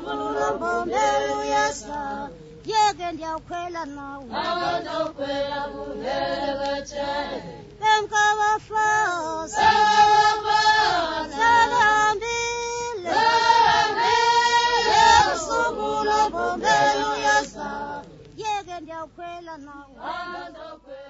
Yeke ndiyakhwela nawe Abandokhwela kuvele batshele Bemkabafazi Sehambile Yebusuku lobombela uyasa Yeke ndiyakhwela nawe Abandokhwela